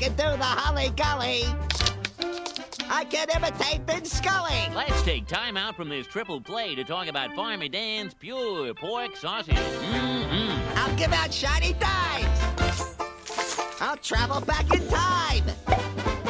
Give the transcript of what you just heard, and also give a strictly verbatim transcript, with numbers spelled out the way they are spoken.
can do the Holly Gully. I can imitate Vin Scully. Let's take time out from this triple play to talk about Farmer Dan's pure pork sausage. Mm-hmm. I'll give out shiny dimes. I'll travel back in time.